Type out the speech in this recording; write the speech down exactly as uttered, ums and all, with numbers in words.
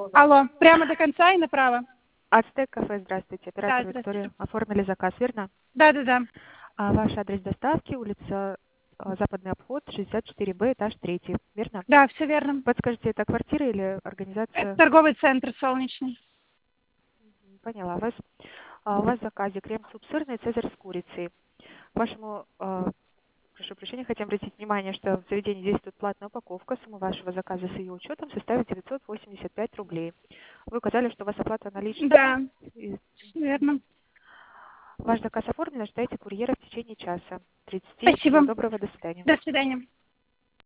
Алло, прямо до конца и направо. Ацтек кафе, здравствуйте. Да, Оператор здравствуйте. Виктория. Оформили заказ, верно? Да-да-да. А ваш адрес доставки, улица а, Западный обход, шестьдесят четыре Б, этаж третий, верно? Да, все верно. Подскажите, это квартира или Это организация? торговый центр «Солнечный». Поняла вас. А, у вас в заказе крем-суп сырный, цезарь с курицей. К вашему, а, прошу прощения, хотим обратить внимание, что в заведении действует платная упаковка. Сумма вашего заказа с ее учетом составит девятьсот восемьдесят пять рублей. Вы указали, что у вас оплата наличными. Да, И всё верно. Ваш заказ оформлен, ожидайте курьера в течение часа. тридцати. Всего Спасибо. доброго, до свидания. До свидания.